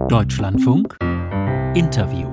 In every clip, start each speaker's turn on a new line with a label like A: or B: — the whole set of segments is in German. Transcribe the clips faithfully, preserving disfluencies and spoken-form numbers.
A: Deutschlandfunk Interview.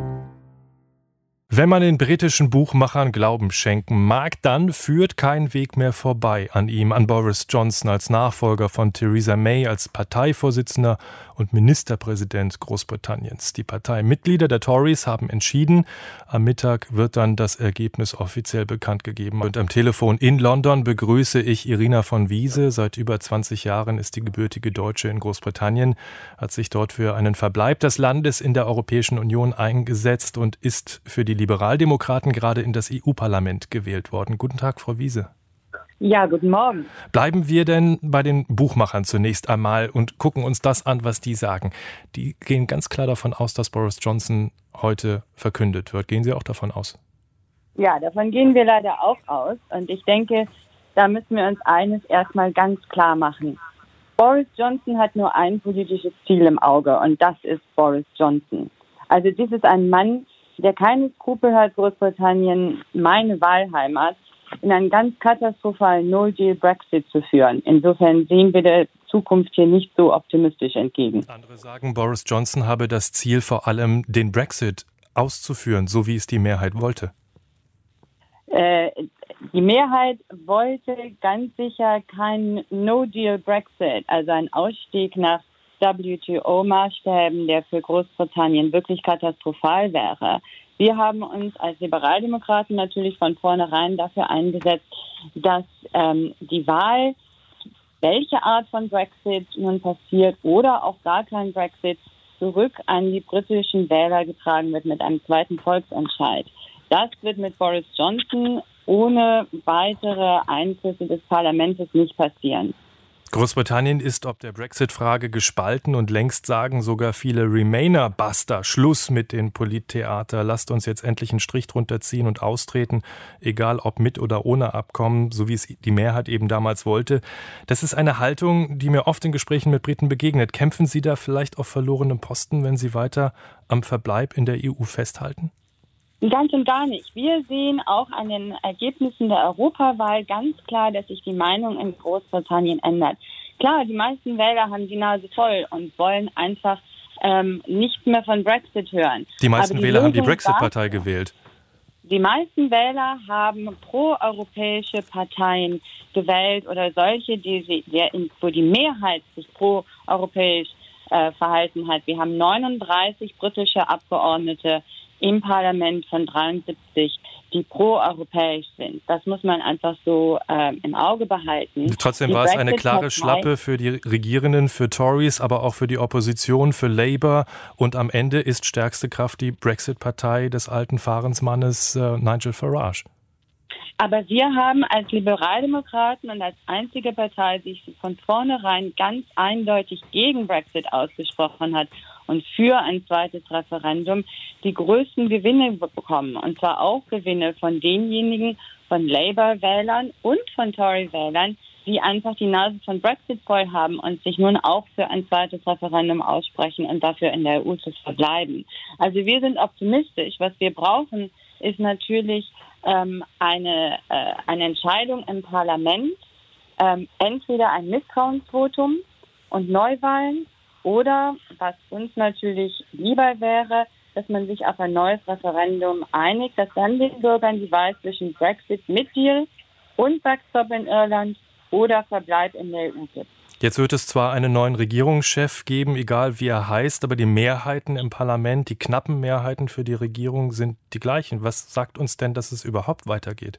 B: Wenn man den britischen Buchmachern Glauben schenken mag, dann führt kein Weg mehr vorbei an ihm, an Boris Johnson als Nachfolger von Theresa May als Parteivorsitzender und Ministerpräsident Großbritanniens. Die Parteimitglieder der Tories haben entschieden. Am Mittag wird dann das Ergebnis offiziell bekannt gegeben. Und am Telefon in London begrüße ich Irina von Wiese. Seit über zwanzig Jahren ist die gebürtige Deutsche in Großbritannien, hat sich dort für einen Verbleib des Landes in der Europäischen Union eingesetzt und ist für die Liberaldemokraten gerade in das E U-Parlament gewählt worden. Guten Tag, Frau Wiese.
C: Ja, guten Morgen.
B: Bleiben wir denn bei den Buchmachern zunächst einmal und gucken uns das an, was die sagen. Die gehen ganz klar davon aus, dass Boris Johnson heute verkündet wird. Gehen Sie auch davon aus?
C: Ja, davon gehen wir leider auch aus. Und ich denke, da müssen wir uns eines erstmal ganz klar machen. Boris Johnson hat nur ein politisches Ziel im Auge und das ist Boris Johnson. Also dies ist ein Mann, der keine Skrupel hat, Großbritannien, meine Wahlheimat, in einen ganz katastrophalen No-Deal-Brexit zu führen. Insofern sehen wir der Zukunft hier nicht so optimistisch entgegen.
B: Andere sagen, Boris Johnson habe das Ziel, vor allem den Brexit auszuführen, so wie es die Mehrheit wollte.
C: Äh, die Mehrheit wollte ganz sicher kein No-Deal-Brexit, also ein Ausstieg nach W T O-Maßstäben, der für Großbritannien wirklich katastrophal wäre. Wir haben uns als Liberaldemokraten natürlich von vornherein dafür eingesetzt, dass ähm, die Wahl, welche Art von Brexit nun passiert oder auch gar kein Brexit, zurück an die britischen Wähler getragen wird mit einem zweiten Volksentscheid. Das wird mit Boris Johnson ohne weitere Einflüsse des Parlaments nicht passieren.
B: Großbritannien ist ob der Brexit-Frage gespalten und längst sagen sogar viele Remainer, basta, Schluss mit den Polittheater, lasst uns jetzt endlich einen Strich drunter ziehen und austreten, egal ob mit oder ohne Abkommen, so wie es die Mehrheit eben damals wollte. Das ist eine Haltung, die mir oft in Gesprächen mit Briten begegnet. Kämpfen Sie da vielleicht auf verlorenem Posten, wenn Sie weiter am Verbleib in der E U festhalten?
C: Ganz und gar nicht. Wir sehen auch an den Ergebnissen der Europawahl ganz klar, dass sich die Meinung in Großbritannien ändert. Klar, die meisten Wähler haben die Nase voll und wollen einfach ähm, nichts mehr von Brexit hören.
B: Die meisten
C: die
B: Wähler haben die
C: Lösung
B: Brexit-Partei
C: dafür,
B: gewählt.
C: Die meisten Wähler haben proeuropäische Parteien gewählt oder solche, die sie, der, wo die Mehrheit sich proeuropäisch äh, verhalten hat. Wir haben neununddreißig britische Abgeordnete im Parlament von dreiundsiebzig, die pro-europäisch sind. Das muss man einfach so äh, im Auge behalten.
B: Trotzdem
C: die
B: war es eine
C: Brexit
B: klare
C: Partei,
B: Schlappe für die Regierenden, für Tories, aber auch für die Opposition, für Labour. Und am Ende ist stärkste Kraft die Brexit-Partei des alten Fahrensmannes äh, Nigel Farage.
C: Aber wir haben als Liberaldemokraten und als einzige Partei, die sich von vornherein ganz eindeutig gegen Brexit ausgesprochen hat und für ein zweites Referendum, die größten Gewinne bekommen. Und zwar auch Gewinne von denjenigen, von Labour-Wählern und von Tory-Wählern, die einfach die Nase von Brexit voll haben und sich nun auch für ein zweites Referendum aussprechen und dafür in der E U zu verbleiben. Also wir sind optimistisch. Was wir brauchen, ist natürlich ähm, eine, äh, eine Entscheidung im Parlament, ähm, entweder ein Misstrauensvotum und Neuwahlen oder, was uns natürlich lieber wäre, dass man sich auf ein neues Referendum einigt, dass dann den Bürgern die Wahl zwischen Brexit mit Deal und Backstop in Irland oder Verbleib in der E U gibt.
B: Jetzt wird es zwar einen neuen Regierungschef geben, egal wie er heißt, aber die Mehrheiten im Parlament, die knappen Mehrheiten für die Regierung sind die gleichen. Was sagt uns denn, dass es überhaupt weitergeht?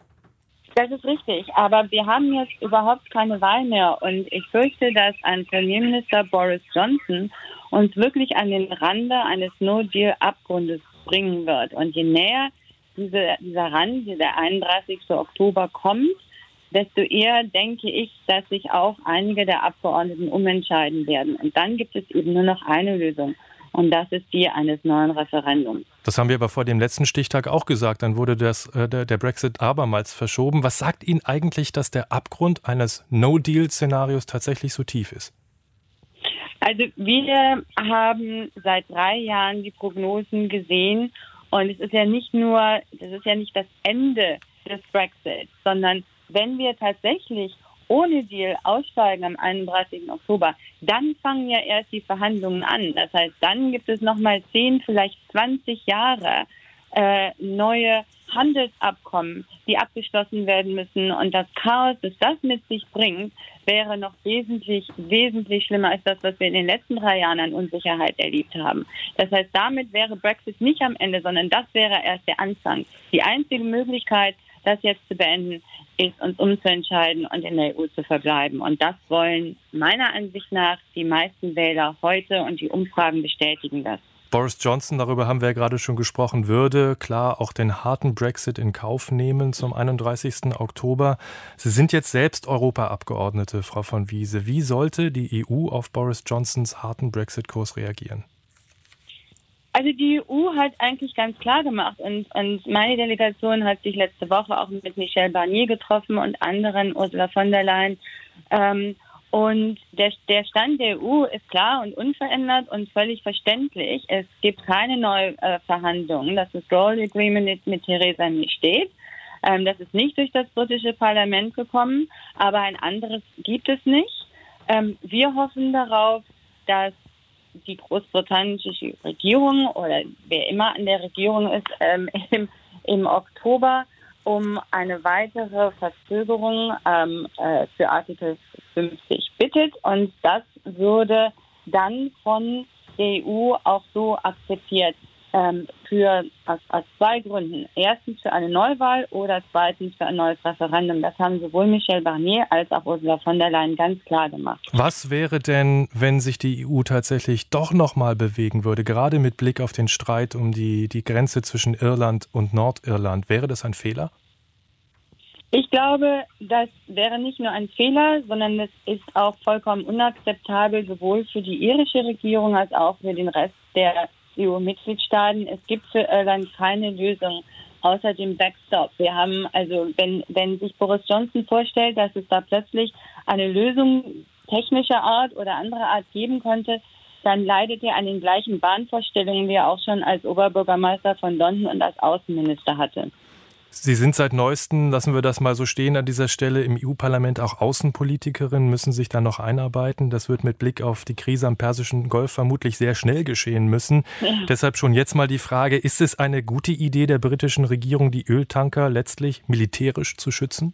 C: Das ist richtig, aber wir haben jetzt überhaupt keine Wahl mehr und ich fürchte, dass ein Premierminister Boris Johnson uns wirklich an den Rande eines No-Deal-Abgrundes bringen wird. Und je näher diese, dieser Rand, der einunddreißigsten Oktober kommt, desto eher denke ich, dass sich auch einige der Abgeordneten umentscheiden werden. Und dann gibt es eben nur noch eine Lösung. Und das ist die eines neuen Referendums.
B: Das haben wir aber vor dem letzten Stichtag auch gesagt. Dann wurde das, äh, der, der Brexit abermals verschoben. Was sagt Ihnen eigentlich, dass der Abgrund eines No-Deal-Szenarios tatsächlich so tief ist?
C: Also wir haben seit drei Jahren die Prognosen gesehen. Und es ist ja nicht nur, das ist ja nicht das Ende des Brexit, sondern wenn wir tatsächlich ohne Deal aussteigen am einunddreißigsten Oktober, dann fangen ja erst die Verhandlungen an. Das heißt, dann gibt es nochmal zehn, vielleicht zwanzig Jahre äh, neue Handelsabkommen, die abgeschlossen werden müssen. Und das Chaos, das das mit sich bringt, wäre noch wesentlich, wesentlich schlimmer als das, was wir in den letzten drei Jahren an Unsicherheit erlebt haben. Das heißt, damit wäre Brexit nicht am Ende, sondern das wäre erst der Anfang. Die einzige Möglichkeit, das jetzt zu beenden, ist, uns umzuentscheiden und in der E U zu verbleiben. Und das wollen meiner Ansicht nach die meisten Wähler heute, und die Umfragen bestätigen das.
B: Boris Johnson, darüber haben wir ja gerade schon gesprochen, würde klar auch den harten Brexit in Kauf nehmen zum einunddreißigsten Oktober. Sie sind jetzt selbst Europaabgeordnete, Frau von Wiese. Wie sollte die E U auf Boris Johnsons harten Brexit-Kurs reagieren?
C: Also die E U hat eigentlich ganz klar gemacht, und, und meine Delegation hat sich letzte Woche auch mit Michel Barnier getroffen und anderen, Ursula von der Leyen. Ähm, und der, der Stand der E U ist klar und unverändert und völlig verständlich. Es gibt keine Neuverhandlungen. Das Withdrawal Agreement mit, mit Theresa May steht. Ähm, das ist nicht durch das britische Parlament gekommen, aber ein anderes gibt es nicht. Ähm, wir hoffen darauf, dass die großbritannische Regierung oder wer immer an der Regierung ist, ähm, im, im Oktober um eine weitere Verzögerung ähm, äh, für Artikel fünfzig bittet. Und das würde dann von der E U auch so akzeptiert, ähm, für aus, aus zwei Gründen. Erstens für eine Neuwahl oder zweitens für ein neues Referendum. Das haben sowohl Michel Barnier als auch Ursula von der Leyen ganz klar gemacht.
B: Was wäre denn, wenn sich die E U tatsächlich doch noch mal bewegen würde, gerade mit Blick auf den Streit um die, die Grenze zwischen Irland und Nordirland? Wäre das ein Fehler?
C: Ich glaube, das wäre nicht nur ein Fehler, sondern es ist auch vollkommen unakzeptabel, sowohl für die irische Regierung als auch für den Rest der E U-Mitgliedstaaten. Es gibt für Irland keine Lösung außer dem Backstop. Wir haben also, wenn, wenn sich Boris Johnson vorstellt, dass es da plötzlich eine Lösung technischer Art oder anderer Art geben könnte, dann leidet er an den gleichen Wahnvorstellungen, wie er auch schon als Oberbürgermeister von London und als Außenminister hatte.
B: Sie sind seit neuestem, lassen wir das mal so stehen an dieser Stelle, im E U-Parlament auch Außenpolitikerin, müssen sich da noch einarbeiten. Das wird mit Blick auf die Krise am Persischen Golf vermutlich sehr schnell geschehen müssen. Ja. Deshalb schon jetzt mal die Frage, ist es eine gute Idee der britischen Regierung, die Öltanker letztlich militärisch zu schützen?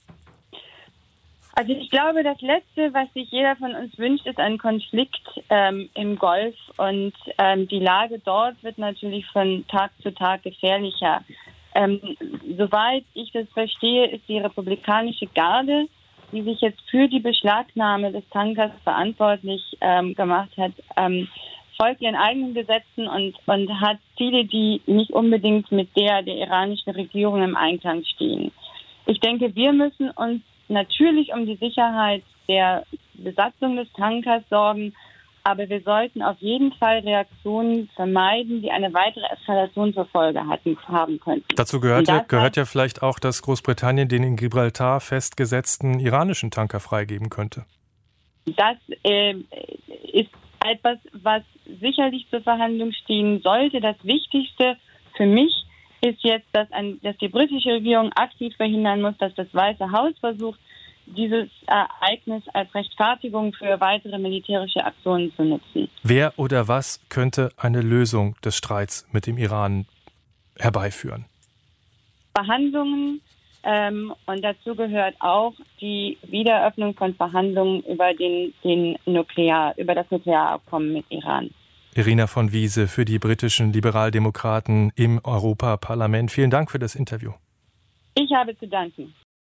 C: Also ich glaube, das Letzte, was sich jeder von uns wünscht, ist ein Konflikt ähm, im Golf. Und ähm, die Lage dort wird natürlich von Tag zu Tag gefährlicher. Ähm, soweit ich das verstehe, ist die republikanische Garde, die sich jetzt für die Beschlagnahme des Tankers verantwortlich ähm, gemacht hat, ähm, folgt ihren eigenen Gesetzen und, und hat Ziele, die nicht unbedingt mit der der iranischen Regierung im Einklang stehen. Ich denke, wir müssen uns natürlich um die Sicherheit der Besatzung des Tankers sorgen, aber wir sollten auf jeden Fall Reaktionen vermeiden, die eine weitere Eskalation zur Folge hatten, haben könnten.
B: Dazu gehört ja, gehört ja vielleicht auch, dass Großbritannien den in Gibraltar festgesetzten iranischen Tanker freigeben könnte.
C: Das äh, ist etwas, was sicherlich zur Verhandlung stehen sollte. Das Wichtigste für mich ist jetzt, dass, ein, dass die britische Regierung aktiv verhindern muss, dass das Weiße Haus versucht, dieses Ereignis als Rechtfertigung für weitere militärische Aktionen zu nutzen.
B: Wer oder was könnte eine Lösung des Streits mit dem Iran herbeiführen?
C: Verhandlungen ähm, und dazu gehört auch die Wiedereröffnung von Verhandlungen über, den, den Nuklear, über das Nuklearabkommen mit Iran.
B: Irina von Wiese für die britischen Liberaldemokraten im Europaparlament. Vielen Dank für das Interview.
C: Ich habe zu danken.